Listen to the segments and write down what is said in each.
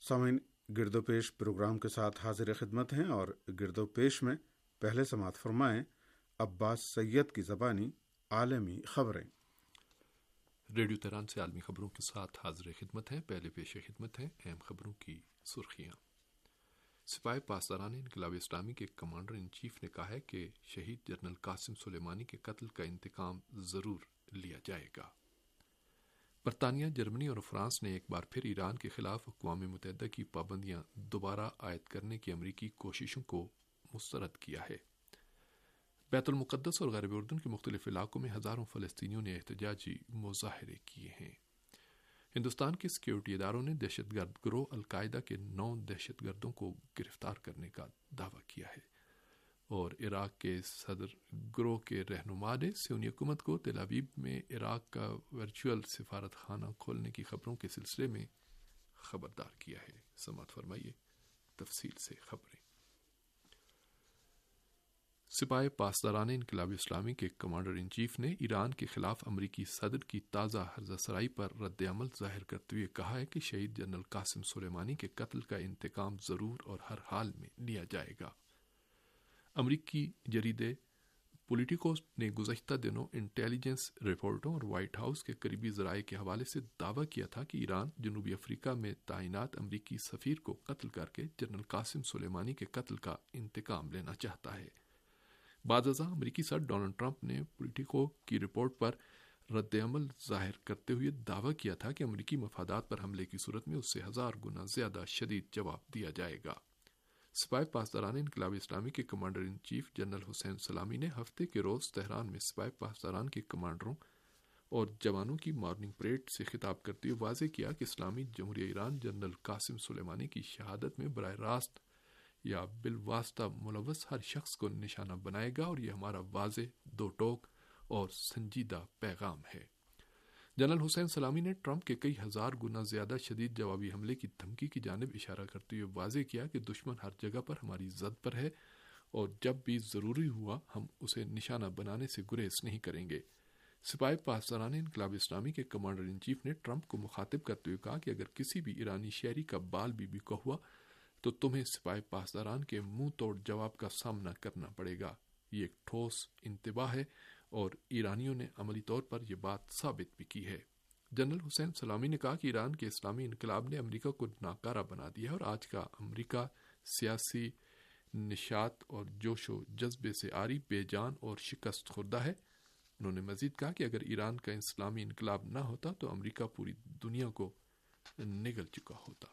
سامعین، گرد و پیش پروگرام کے ساتھ حاضر خدمت ہیں اور گرد و پیش میں پہلے سماعت فرمائیں عباس سید کی زبانی عالمی خبریں۔ ریڈیو تہران سے عالمی خبروں کے ساتھ حاضر خدمت ہیں۔ پہلے پیش خدمت ہے اہم خبروں کی سرخیاں۔ سپاہی پاسداران انقلاب اسلامی کے کمانڈر ان چیف نے کہا ہے کہ شہید جنرل قاسم سلیمانی کے قتل کا انتقام ضرور لیا جائے گا۔ برطانیہ، جرمنی اور فرانس نے ایک بار پھر ایران کے خلاف اقوام متحدہ کی پابندیاں دوبارہ عائد کرنے کی امریکی کوششوں کو مسترد کیا ہے۔ بیت المقدس اور غرب اردن کے مختلف علاقوں میں ہزاروں فلسطینیوں نے احتجاجی مظاہرے کیے ہیں۔ ہندوستان کے سیکیورٹی اداروں نے دہشت گرد گروہ القاعدہ کے 9 دہشت گردوں کو گرفتار کرنے کا دعویٰ کیا ہے، اور عراق کے صدر گروہ کے رہنما نے سیونی حکومت کو تل ابیب میں عراق کا ورچوئل سفارت خانہ کھولنے کی خبروں کے سلسلے میں خبردار کیا ہے۔ سماعت فرمائیے تفصیل سے خبریں۔ سپاہی پاسداران انقلاب اسلامی کے کمانڈر ان چیف نے ایران کے خلاف امریکی صدر کی تازہ ہرزہ سرائی پر رد عمل ظاہر کرتے ہوئے کہا ہے کہ شہید جنرل قاسم سلیمانی کے قتل کا انتقام ضرور اور ہر حال میں لیا جائے گا۔ امریکی جریدے پولیٹیکو نے گزشتہ دنوں انٹیلیجنس رپورٹوں اور وائٹ ہاؤس کے قریبی ذرائع کے حوالے سے دعویٰ کیا تھا کہ ایران جنوبی افریقہ میں تعینات امریکی سفیر کو قتل کر کے جنرل قاسم سلیمانی کے قتل کا انتقام لینا چاہتا ہے۔ بعد ازاں امریکی صدر ڈونلڈ ٹرمپ نے پولیٹیکو کی رپورٹ پر رد عمل ظاہر کرتے ہوئے دعویٰ کیا تھا کہ امریکی مفادات پر حملے کی صورت میں اس سے 1000 گنا زیادہ شدید جواب دیا جائے گا۔ سپاہی پاسداران انقلاب اسلامی کے commander in chief general Hossein Salami نے ہفتے کے روز تہران میں سپاہی پاسداران کے کمانڈروں اور جوانوں کی مارننگ پریڈ سے خطاب کرتے ہوئے واضح کیا کہ اسلامی جمہوریہ ایران جنرل قاسم سلیمانی کی شہادت میں براہ راست یا بالواسطہ ملوث ہر شخص کو نشانہ بنائے گا، اور یہ ہمارا واضح، دو ٹوک اور سنجیدہ پیغام ہے۔ جنرل حسین سلامی نے ٹرمپ کے کئی ہزار گنا زیادہ شدید جوابی حملے کی دھمکی کی جانب اشارہ کرتے ہوئے واضح کیا کہ دشمن ہر جگہ پر ہماری زد پر ہے، اور جب بھی ضروری ہوا ہم اسے نشانہ بنانے سے گریز نہیں کریں گے۔ سپاہی پاسداران انقلاب اسلامی کے کمانڈر ان چیف نے ٹرمپ کو مخاطب کرتے ہوئے کہا کہ اگر کسی بھی ایرانی شہری کا بال بھی ہوا تو تمہیں سپاہی پاسداران کے منہ توڑ جواب کا سامنا کرنا پڑے گا۔ یہ ایک ٹھوس انتباہ ہے، اور ایرانیوں نے عملی طور پر یہ بات ثابت بھی کی ہے۔ جنرل حسین سلامی نے کہا کہ ایران کے اسلامی انقلاب نے امریکہ کو ناکارہ بنا دیا ہے، اور آج کا امریکہ سیاسی نشاط اور جوش و جذبے سے عاری، بے جان اور شکست خوردہ ہے۔ انہوں نے مزید کہا کہ اگر ایران کا اسلامی انقلاب نہ ہوتا تو امریکہ پوری دنیا کو نگل چکا ہوتا۔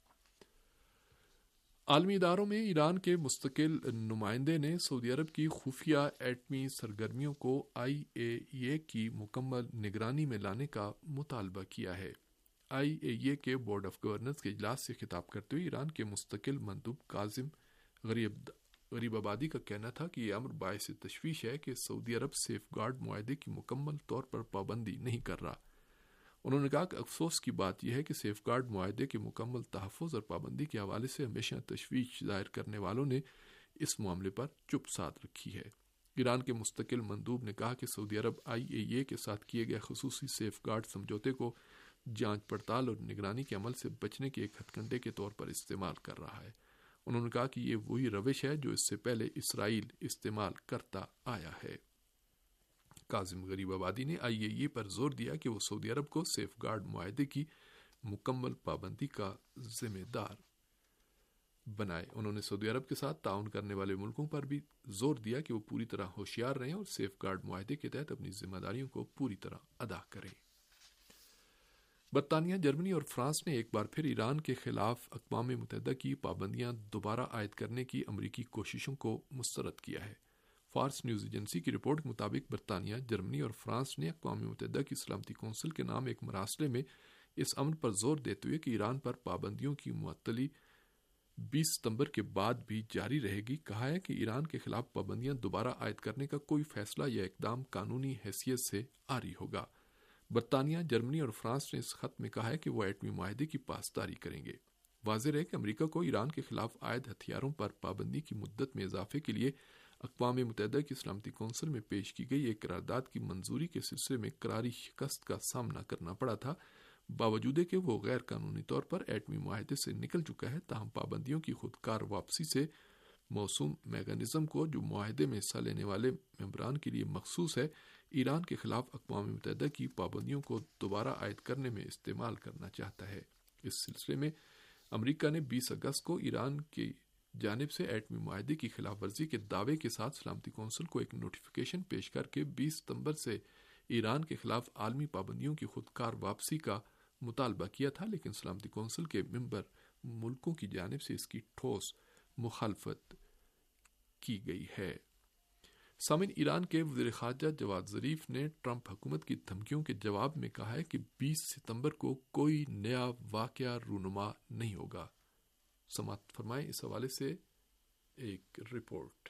عالمی اداروں میں ایران کے مستقل نمائندے نے سعودی عرب کی خفیہ ایٹمی سرگرمیوں کو IAEA کی مکمل نگرانی میں لانے کا مطالبہ کیا ہے۔ IAEA کے بورڈ آف گورنرز کے اجلاس سے خطاب کرتے ہوئے ایران کے مستقل مندوب کاظم غریب آبادی کا کہنا تھا کہ یہ امر باعث تشویش ہے کہ سعودی عرب سیف گارڈ معاہدے کی مکمل طور پر پابندی نہیں کر رہا۔ انہوں نے کہا کہ افسوس کی بات یہ ہے کہ سیف گارڈ معاہدے کے مکمل تحفظ اور پابندی کے حوالے سے ہمیشہ تشویش ظاہر کرنے والوں نے اس معاملے پر چپ سادھ رکھی ہے۔ ایران کے مستقل مندوب نے کہا کہ سعودی عرب IAEA کے ساتھ کیے گئے خصوصی سیف گارڈ سمجھوتے کو جانچ پڑتال اور نگرانی کے عمل سے بچنے کے ایک ہتھ کنڈے کے طور پر استعمال کر رہا ہے۔ انہوں نے کہا کہ یہ وہی روش ہے جو اس سے پہلے اسرائیل استعمال کرتا آیا ہے۔ کاظم غریب آبادی نے IAEA پر زور دیا کہ وہ سعودی عرب کو سیف گارڈ معاہدے کی مکمل پابندی کا ذمہ دار بنائے۔ انہوں نے سعودی عرب کے ساتھ تعاون کرنے والے ملکوں پر بھی زور دیا کہ وہ پوری طرح ہوشیار رہیں اور سیف گارڈ معاہدے کے تحت اپنی ذمہ داریوں کو پوری طرح ادا کریں۔ برطانیہ، جرمنی اور فرانس نے ایک بار پھر ایران کے خلاف اقوام متحدہ کی پابندیاں دوبارہ عائد کرنے کی امریکی کوششوں کو مسترد کیا ہے۔ فارس نیوز ایجنسی کی رپورٹ کے مطابق برطانیہ، جرمنی اور فرانس نے اقوام متحدہ کی سلامتی کونسل کے نام ایک مراسلے میں اس امر پر زور دیتے ہوئے کہ ایران پر پابندیوں کی معطلی 20 ستمبر کے بعد بھی جاری رہے گی، کہا ہے کہ ایران کے خلاف پابندیاں دوبارہ عائد کرنے کا کوئی فیصلہ یا اقدام قانونی حیثیت سے عاری ہوگا۔ برطانیہ، جرمنی اور فرانس نے اس خط میں کہا ہے کہ وہ ایٹمی معاہدے کی پاسداری کریں گے۔ واضح رہے کہ امریکہ کو ایران کے خلاف عائد ہتھیاروں پر پابندی کی مدت میں اضافے کے لیے اقوام متحدہ کی سلامتی کونسل میں پیش کی گئی ایک قرارداد کی منظوری کے سلسلے میں کراری شکست کا سامنا کرنا پڑا تھا۔ باوجود کہ وہ غیر قانونی طور پر ایٹمی معاہدے سے نکل چکا ہے، تاہم پابندیوں کی خودکار واپسی سے موسوم میکانزم کو جو معاہدے میں حصہ لینے والے ممبران کے لیے مخصوص ہے، ایران کے خلاف اقوام متحدہ کی پابندیوں کو دوبارہ عائد کرنے میں استعمال کرنا چاہتا ہے۔ اس سلسلے میں امریکہ نے 20 اگست کو ایران کی جانب سے ایٹمی معاہدے کی خلاف ورزی کے دعوے کے ساتھ سلامتی کونسل کو ایک نوٹیفیکیشن پیش کر کے 20 ستمبر سے ایران کے خلاف عالمی پابندیوں کی خودکار واپسی کا مطالبہ کیا تھا، لیکن سلامتی کونسل کے ممبر ملکوں کی جانب سے اس کی ٹھوس مخالفت کی گئی ہے۔ سامعین، ایران کے وزیر خارجہ جواد ظریف نے ٹرمپ حکومت کی دھمکیوں کے جواب میں کہا ہے کہ 20 ستمبر کو کوئی نیا واقعہ رونما نہیں ہوگا۔ سماعت فرمائیں اس حوالے سے ایک رپورٹ۔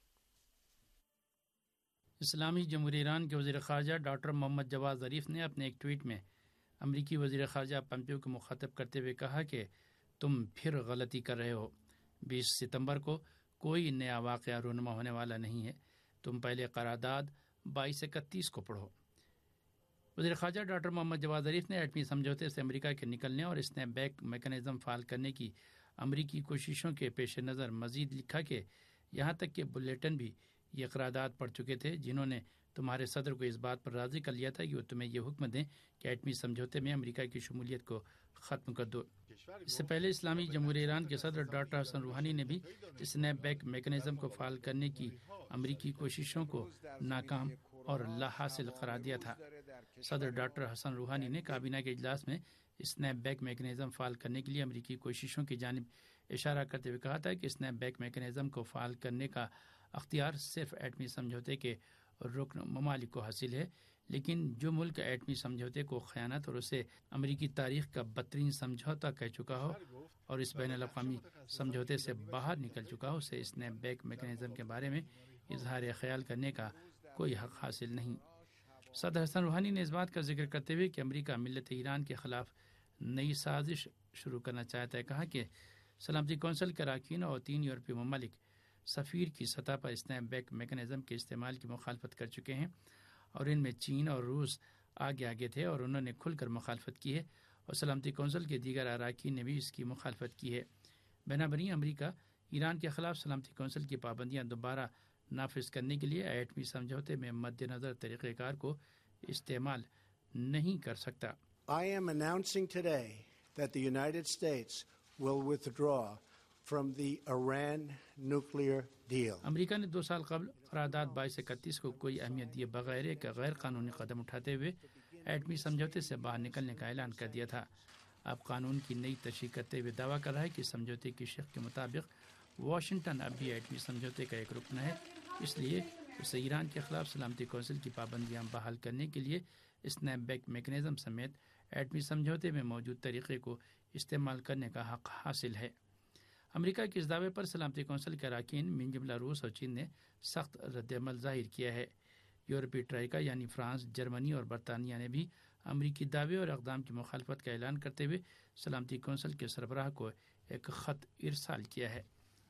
اسلامی جمہوریہ ایران کے وزیر خارجہ ڈاکٹر محمد جواد ظریف نے اپنے ایک ٹویٹ میں امریکی وزیر خارجہ پمپیو کو مخاطب کرتے ہوئے کہا کہ تم پھر غلطی کر رہے ہو، 20 ستمبر کو کوئی نیا واقعہ رونما ہونے والا نہیں ہے، تم پہلے قرارداد 2231 کو پڑھو۔ وزیر خارجہ ڈاکٹر محمد جواد ظریف نے ایٹمی سمجھوتے سے امریکہ کے نکلنے اور اسنیپ بیک میکانزم فعال کرنے کی امریکی کوششوں کے پیش نظر مزید لکھا کہ یہاں تک کہ بلیٹن بھی یہ قرارداد پڑھ چکے تھے، جنہوں نے تمہارے صدر کو اس بات پر راضی کر لیا تھا کہ وہ تمہیں یہ حکم دیں کہ ایٹمی سمجھوتے میں امریکہ کی شمولیت کو ختم کر دو۔ اس سے پہلے اسلامی جمہوریہ ایران کے صدر ڈاکٹر حسن روحانی نے بھی اسنیپ بیک میکانزم کو فعال کرنے کی امریکی کوششوں کو ناکام اور لا حاصل قرار دیا تھا۔ صدر ڈاکٹر حسن روحانی نے کابینہ کے اجلاس میں اسنیپ بیک میکانزم فعال کرنے کے لیے امریکی کوششوں کی جانب اشارہ کرتے ہوئے کہا تھا کہ اسنیپ بیک میکانزم کو فعال کرنے کا اختیار صرف ایٹمی سمجھوتے کے رکن ممالک کو حاصل ہے، لیکن جو ملک ایٹمی سمجھوتے کو خیانت اور اسے امریکی تاریخ کا بدترین سمجھوتا کہہ چکا ہو اور اس بین الاقوامی سمجھوتے سے باہر نکل چکا ہو، اسے اسنیپ بیک میکانزم کے بارے میں اظہار خیال کرنے کا کوئی حق حاصل نہیں۔ صدر حسن روحانی نے اس بات کا ذکر کرتے ہوئے کہ امریکہ ملت ایران کے خلاف نئی سازش شروع کرنا چاہتا ہے، کہا کہ سلامتی کونسل کے اراکین اور 3 یورپی ممالک سفیر کی سطح پر اسنیپ بیک میکانزم کے استعمال کی مخالفت کر چکے ہیں، اور ان میں چین اور روس آگے تھے اور انہوں نے کھل کر مخالفت کی ہے، اور سلامتی کونسل کے دیگر اراکین نے بھی اس کی مخالفت کی ہے۔ بنابراین امریکہ ایران کے خلاف سلامتی کونسل کی پابندیاں دوبارہ نافذ کرنے کے لیے ایٹمی سمجھوتے میں مد نظر طریقہ کار کو استعمال نہیں کر سکتا۔ I am announcing today that the United States will withdraw from the Iran nuclear deal. امریکہ نے 2 سال قبل قرارداد 2231 کو کوئی اہمیت دیے بغیر ایک غیر قانونی قدم اٹھاتے ہوئے ایٹمی سمجھوتے سے باہر نکلنے کا اعلان کر دیا تھا۔ اب قانون کی نئی تشریح کرتے ہوئے دعویٰ کر رہا ہے کہ سمجھوتے کی شق کے مطابق واشنگٹن اب بھی ایٹمی سمجھوتے کا ایک رکن ہے، اس لیے اسے ایران کے خلاف سلامتی کونسل کی پابندیاں بحال کرنے کے لیے اسنیپ بیک میکانزم سمیت ایٹمی سمجھوتے میں موجود طریقے کو استعمال کرنے کا حق حاصل ہے۔ امریکہ کے اس دعوے پر سلامتی کونسل کے اراکین من جملہ روس اور چین نے سخت رد عمل ظاہر کیا ہے۔ یورپی ٹرائیکا یعنی فرانس، جرمنی اور برطانیہ نے بھی امریکی دعوے اور اقدام کی مخالفت کا اعلان کرتے ہوئے سلامتی کونسل کے سربراہ کو ایک خط ارسال کیا ہے۔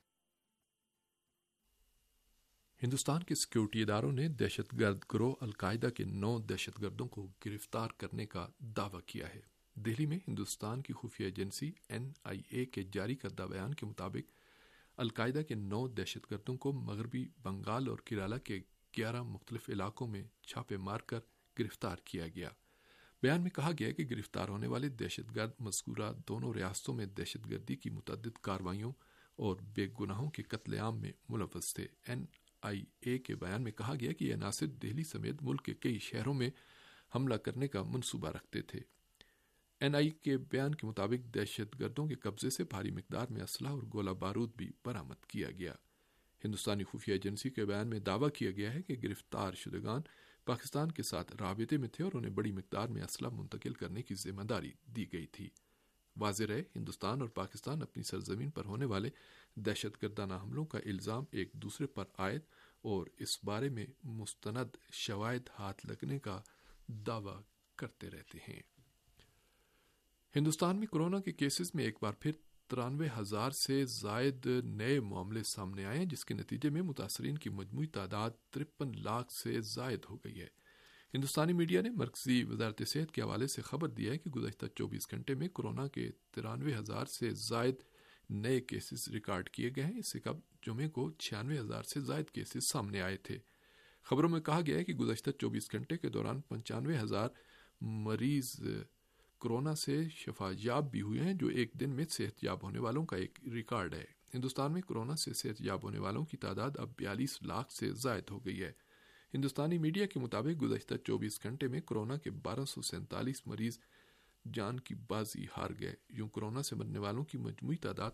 ہندوستان کے سیکیورٹی اداروں نے دہشت گرد گروہ القاعدہ کے 9 دہشت گردوں کو گرفتار کرنے کا دعویٰ کیا ہے۔ دہلی میں ہندوستان کی خفیہ ایجنسی NIA کے جاری کردہ بیان کے مطابق القاعدہ کے 9 دہشت گردوں کو مغربی بنگال اور کیرالہ کے 11 مختلف علاقوں میں چھاپے مار کر گرفتار کیا گیا۔ بیان میں کہا گیا کہ گرفتار ہونے والے دہشت گرد مذکورہ دونوں ریاستوں میں دہشت گردی کی متعدد کارروائیوں اور بے گناہوں کے قتل عام میں ملوث تھے۔ NIA کے بیان میں کہا گیا کہ یہ عناصر دہلی سمیت ملک کے کئی شہروں میں حملہ کرنے کا منصوبہ رکھتے تھے۔ NIA کے بیان کے مطابق دہشت گردوں کے قبضے سے بھاری مقدار میں اسلحہ اور گولہ بارود بھی برآمد کیا گیا۔ ہندوستانی خفیہ ایجنسی کے بیان میں دعویٰ کیا گیا ہے کہ گرفتار شدگان پاکستان کے ساتھ رابطے میں تھے اور انہیں بڑی مقدار میں اسلحہ منتقل کرنے کی ذمہ داری دی گئی تھی۔ واضح رہے، ہندوستان اور پاکستان اپنی سرزمین پر ہونے والے دہشت گردانہ حملوں کا الزام ایک دوسرے پر عائد اور اس بارے میں مستند شواہد ہاتھ لگنے کا دعویٰ کرتے رہتے ہیں۔ ہندوستان میں کورونا کے کیسز میں ایک بار پھر 93,000 سے زائد نئے معاملے سامنے آئے ہیں، جس کے نتیجے میں متاثرین کی مجموعی تعداد 53 لاکھ سے زائد ہو گئی ہے۔ ہندوستانی میڈیا نے مرکزی وزارت صحت کے حوالے سے خبر دیا ہے کہ گزشتہ 24 گھنٹے میں کورونا کے 93,000 سے زائد نئے کیسز ریکارڈ کیے گئے ہیں۔ اس سے قبل جمعے کو 96,000 سے زائد کیسز سامنے آئے تھے۔ خبروں میں کہا گیا ہے کہ گزشتہ 24 گھنٹے کے دوران 95,000 مریض کورونا سے شفا یاب بھی ہوئے ہیں، جو ایک دن میں صحت یاب ہونے والوں کا ایک ریکارڈ ہے۔ ہندوستان میں کورونا سے صحت یاب ہونے والوں کی تعداد اب 42 لاکھ سے زائد ہو گئی ہے۔ ہندوستانی میڈیا کے مطابق گزشتہ 24 گھنٹے میں کورونا کے 1247 مریض جان کی بازی ہار گئے۔ یوں کورونا سے مرنے والوں کی مجموعی تعداد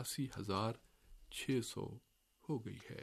85,600 ہو گئی ہے۔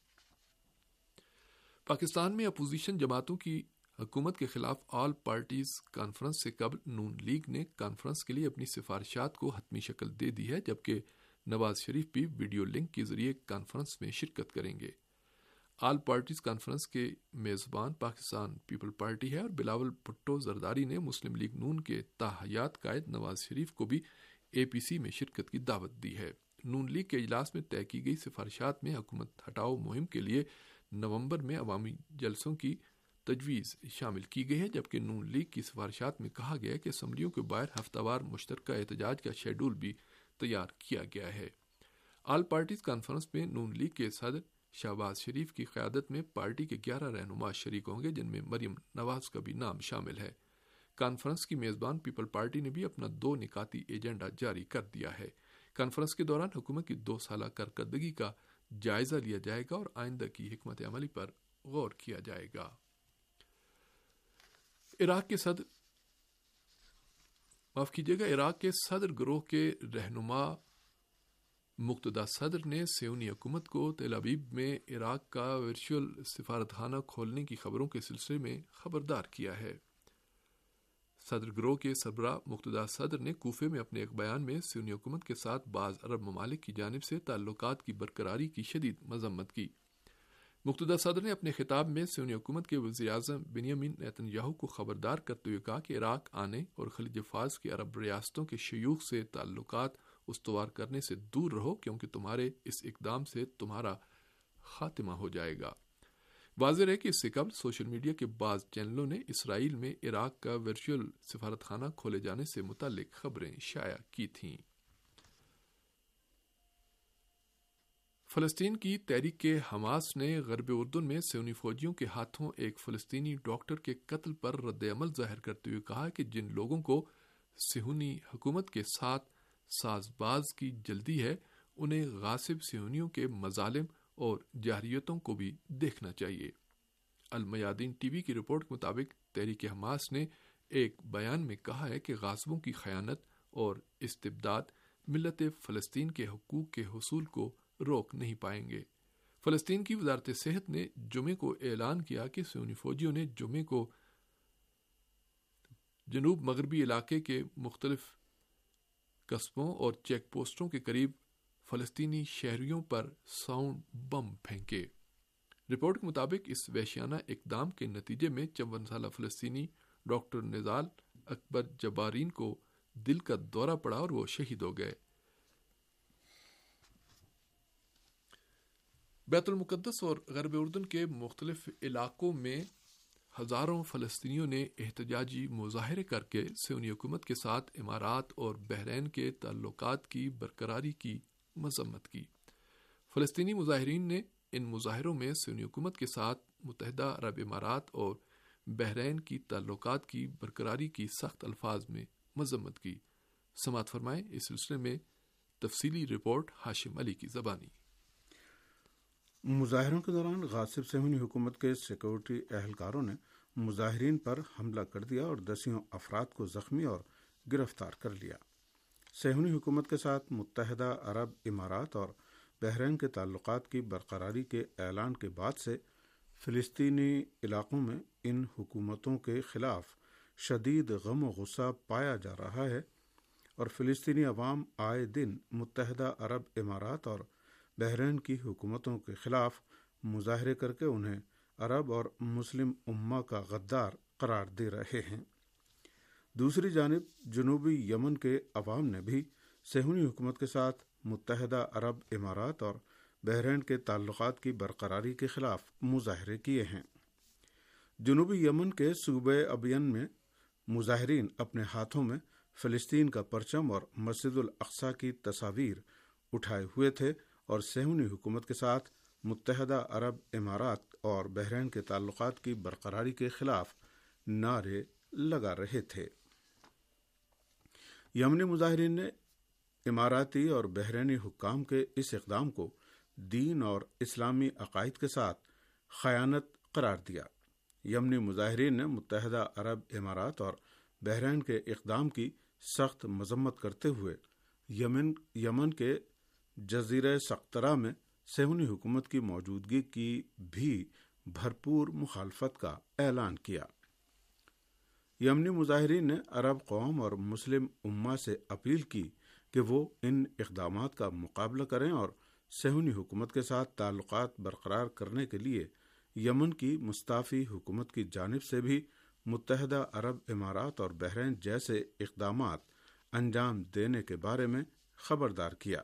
پاکستان میں اپوزیشن جماعتوں کی حکومت کے خلاف آل پارٹیز کانفرنس سے قبل نون لیگ نے کانفرنس کے لیے اپنی سفارشات کو حتمی شکل دے دی ہے، جبکہ نواز شریف بھی ویڈیو لنک کے ذریعے کانفرنس میں شرکت کریں گے۔ آل پارٹیز کانفرنس کے میزبان پاکستان پیپل پارٹی ہے اور بلاول بھٹو زرداری نے مسلم لیگ نون کے تاحیات قائد نواز شریف کو بھی اے پی سی میں شرکت کی دعوت دی ہے۔ نون لیگ کے اجلاس میں طے کی گئی سفارشات میں حکومت ہٹاؤ مہم کے لیے نومبر میں عوامی جلسوں کی تجویز شامل کی گئی ہے، جبکہ نون لیگ کی سفارشات میں کہا گیا ہے کہ اسمبلیوں کے باہر ہفتہ وار مشترکہ احتجاج کا شیڈول بھی تیار کیا گیا ہے۔ آل پارٹیز کانفرنس میں نون لیگ کے صدر شہباز شریف کی قیادت میں پارٹی کے 11 رہنما شریک ہوں گے، جن میں مریم نواز کا بھی نام شامل ہے۔ کانفرنس کی میزبان پیپل پارٹی نے بھی اپنا 2 نکاتی ایجنڈا جاری کر دیا ہے۔ کانفرنس کے دوران حکومت کی 2 سالہ کارکردگی کا جائزہ لیا جائے گا اور آئندہ کی حکمت عملی پر غور کیا جائے گا۔ عراق کے صدر گروہ کے رہنما مقتدی صدر نے صہیونی حکومت کو تل ابیب میں عراق کا ورچوئل سفارت خانہ کھولنے کی خبروں کے سلسلے میں خبردار کیا ہے۔ صدر گروہ کے سربراہ مقتدی صدر نے کوفے میں اپنے ایک بیان میں صہیونی حکومت کے ساتھ بعض عرب ممالک کی جانب سے تعلقات کی برقراری کی شدید مذمت کی۔ مقتدی صدر نے اپنے خطاب میں صہیونی حکومت کے وزیر اعظم بنیامین نیتن یاہو کو خبردار کرتے ہوئے کہا کہ عراق آنے اور خلیج فارس کی عرب ریاستوں کے شیوخ سے تعلقات استوار کرنے سے دور رہو، کیونکہ تمہارے اس اقدام سے تمہارا خاتمہ ہو جائے گا۔ واضح ہے کہ اس سے قبل سوشل میڈیا کے بعض چینلوں نے اسرائیل میں عراق کا ورچوئل سفارت خانہ کھولے جانے سے متعلق خبریں شائع کی تھیں۔ فلسطین کی تحریک حماس نے غرب اردن میں صہیونی فوجیوں کے ہاتھوں ایک فلسطینی ڈاکٹر کے قتل پر رد عمل ظاہر کرتے ہوئے کہا کہ جن لوگوں کو صہیونی حکومت کے ساتھ ساز باز کی جلدی ہے، انہیں غاصب صہیونیوں کے مظالم اور جارحیتوں کو بھی دیکھنا چاہیے۔ المیادین ٹی وی کی رپورٹ کے مطابق تحریک حماس نے ایک بیان میں کہا ہے کہ غاصبوں کی خیانت اور استبداد ملت فلسطین کے حقوق کے حصول کو روک نہیں پائیں گے۔ فلسطین کی وزارت صحت نے جمعے کو اعلان کیا کہ صہیونی فوجیوں نے جمعے کو جنوب مغربی علاقے کے مختلف قصبوں اور چیک پوسٹوں کے قریب فلسطینی شہریوں پر ساؤنڈ بم پھینکے۔ رپورٹ کے مطابق اس وحشیانہ اقدام کے نتیجے میں 54 سالہ فلسطینی ڈاکٹر نزال اکبر جبارین کو دل کا دورہ پڑا اور وہ شہید ہو گئے۔ بیت المقدس اور غرب اردن کے مختلف علاقوں میں ہزاروں فلسطینیوں نے احتجاجی مظاہرے کر کے صہیونی حکومت کے ساتھ امارات اور بحرین کے تعلقات کی برقراری کی مذمت کی۔ فلسطینی مظاہرین نے ان مظاہروں میں صہیونی حکومت کے ساتھ متحدہ عرب امارات اور بحرین کی تعلقات کی برقراری کی سخت الفاظ میں مذمت کی۔ سماعت فرمائیں اس سلسلے میں تفصیلی رپورٹ ہاشم علی کی زبانی۔ مظاہروں کے دوران غاصب صہیونی حکومت کے سیکورٹی اہلکاروں نے مظاہرین پر حملہ کر دیا اور دسیوں افراد کو زخمی اور گرفتار کر لیا۔ صہیونی حکومت کے ساتھ متحدہ عرب امارات اور بحرین کے تعلقات کی برقراری کے اعلان کے بعد سے فلسطینی علاقوں میں ان حکومتوں کے خلاف شدید غم و غصہ پایا جا رہا ہے اور فلسطینی عوام آئے دن متحدہ عرب امارات اور بحرین کی حکومتوں کے خلاف مظاہرے کر کے انہیں عرب اور مسلم امہ کا غدار قرار دے رہے ہیں۔ دوسری جانب جنوبی یمن کے عوام نے بھی صہیونی حکومت کے ساتھ متحدہ عرب امارات اور بحرین کے تعلقات کی برقراری کے خلاف مظاہرے کیے ہیں۔ جنوبی یمن کے صوبے ابین میں مظاہرین اپنے ہاتھوں میں فلسطین کا پرچم اور مسجد الاقصی کی تصاویر اٹھائے ہوئے تھے اور صہیونی حکومت کے ساتھ متحدہ عرب امارات اور بحرین کے تعلقات کی برقراری کے خلاف نعرے لگا رہے تھے۔ یمنی مظاہرین نے اماراتی اور بحرینی حکام کے اس اقدام کو دین اور اسلامی عقائد کے ساتھ خیانت قرار دیا۔ یمنی مظاہرین نے متحدہ عرب امارات اور بحرین کے اقدام کی سخت مذمت کرتے ہوئے یمن کے جزیرہ سقطرہ میں صہیونی حکومت کی موجودگی کی بھی بھرپور مخالفت کا اعلان کیا۔ یمنی مظاہرین نے عرب قوم اور مسلم امہ سے اپیل کی کہ وہ ان اقدامات کا مقابلہ کریں اور صہیونی حکومت کے ساتھ تعلقات برقرار کرنے کے لیے یمن کی مستعفی حکومت کی جانب سے بھی متحدہ عرب امارات اور بحرین جیسے اقدامات انجام دینے کے بارے میں خبردار کیا۔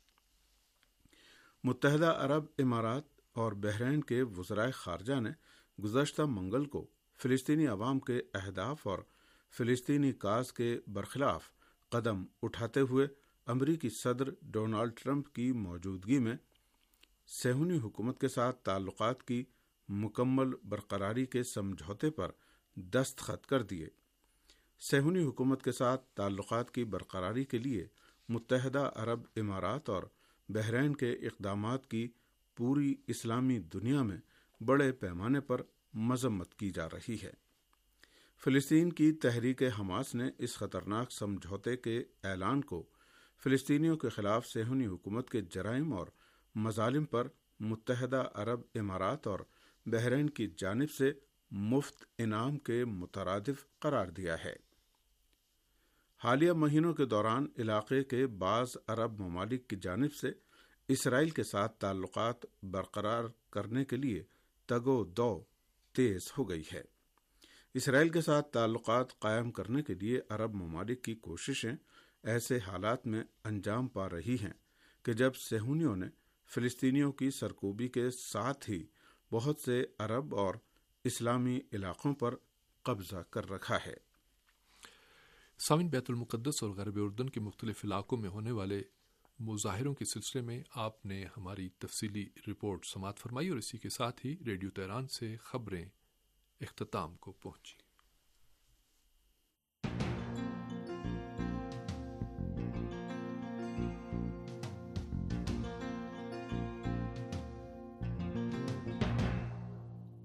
متحدہ عرب امارات اور بحرین کے وزرائے خارجہ نے گزشتہ منگل کو فلسطینی عوام کے اہداف اور فلسطینی کاز کے برخلاف قدم اٹھاتے ہوئے امریکی صدر ڈونالڈ ٹرمپ کی موجودگی میں صہیونی حکومت کے ساتھ تعلقات کی مکمل برقراری کے سمجھوتے پر دستخط کر دیے۔ صہیونی حکومت کے ساتھ تعلقات کی برقراری کے لیے متحدہ عرب امارات اور بحرین کے اقدامات کی پوری اسلامی دنیا میں بڑے پیمانے پر مذمت کی جا رہی ہے۔ فلسطین کی تحریک حماس نے اس خطرناک سمجھوتے کے اعلان کو فلسطینیوں کے خلاف صہیونی حکومت کے جرائم اور مظالم پر متحدہ عرب امارات اور بحرین کی جانب سے مفت انعام کے مترادف قرار دیا ہے۔ حالیہ مہینوں کے دوران علاقے کے بعض عرب ممالک کی جانب سے اسرائیل کے ساتھ تعلقات برقرار کرنے کے لیے تگ و دو تیز ہو گئی ہے۔ اسرائیل کے ساتھ تعلقات قائم کرنے کے لیے عرب ممالک کی کوششیں ایسے حالات میں انجام پا رہی ہیں کہ جب صہیونیوں نے فلسطینیوں کی سرکوبی کے ساتھ ہی بہت سے عرب اور اسلامی علاقوں پر قبضہ کر رکھا ہے۔ سامعین، بیت المقدس اور غرب اردن کے مختلف علاقوں میں ہونے والے مظاہروں کے سلسلے میں آپ نے ہماری تفصیلی رپورٹ سماعت فرمائی اور اسی کے ساتھ ہی ریڈیو تہران سے خبریں اختتام کو پہنچی۔